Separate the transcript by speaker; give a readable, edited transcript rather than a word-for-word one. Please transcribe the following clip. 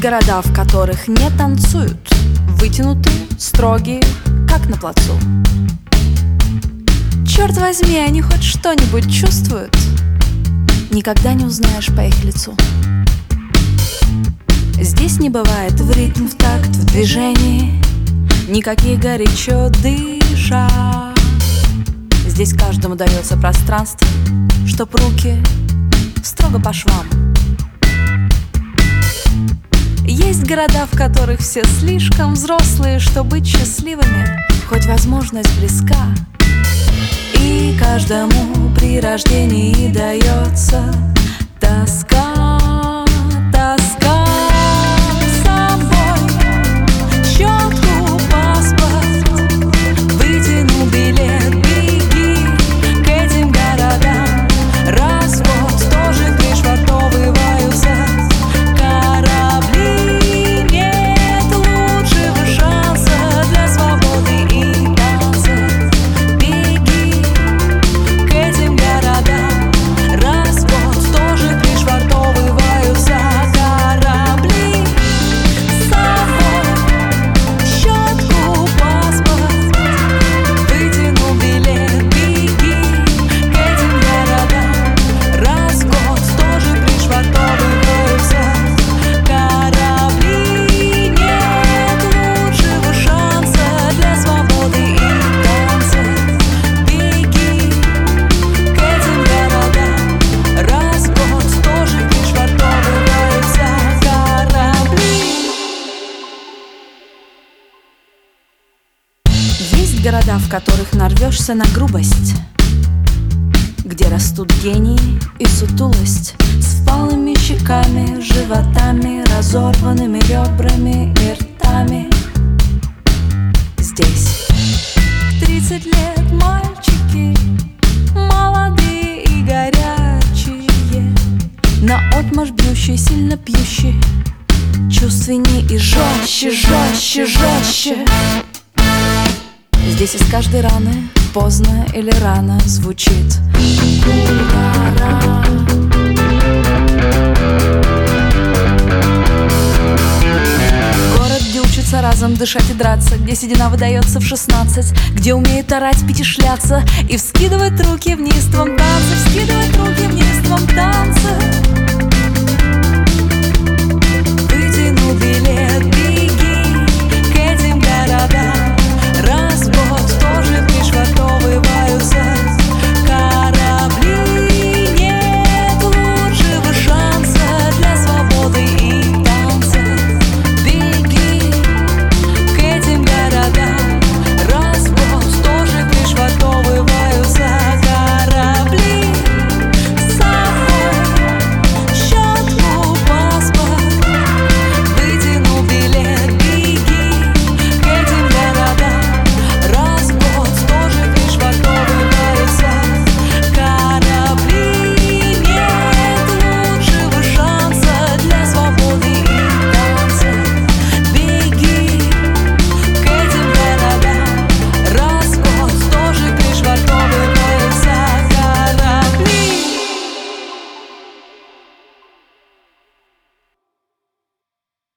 Speaker 1: города, в которых не танцуют, вытянутые, строгие, как на плацу. Черт возьми, они хоть что-нибудь чувствуют? Никогда не узнаешь по их лицу. Здесь не бывает в ритм, в такт, в движении никаких горячо дыша. Здесь каждому дается пространство, чтоб руки строго по швам. Есть города, в которых все слишком взрослые, чтобы быть счастливыми, хоть возможность близка. И каждому при рождении дается тоска, тоска с собой. Щетку, паспорт, вытяну билет, беги к этим городам. Развод тоже пришвартовываются корабли. Нет лучшего шанса для свободы и танца. Беги к этим городам. Развод тоже пришвартовываются корабли. С собой щетку, паспорт, вытяну билет, беги к этим городам. Развод тоже пришвартовываются корабли. Нет лучшего шанса для свободы и танца. Беги к этим городам. Развод тоже пришвартовываются корабли. Есть города, в которых нарвешься на грубость, где растут гении и сутулость, с впалыми щеками, животами, разорванными ребрами и ртами. Здесь в 30 лет мальчики молодые и горячие, наотмашь бьющие, сильно пьющие, чувственнее и жестче, жестче, жестче. Здесь из каждой раны поздно или рано звучит «Кулькара». Город, где учатся разом дышать и драться, где седина выдается в 16, где умеют орать, пить и шляться и вскидывать руки в неистовом танце, вскидывать руки в неистовом танце.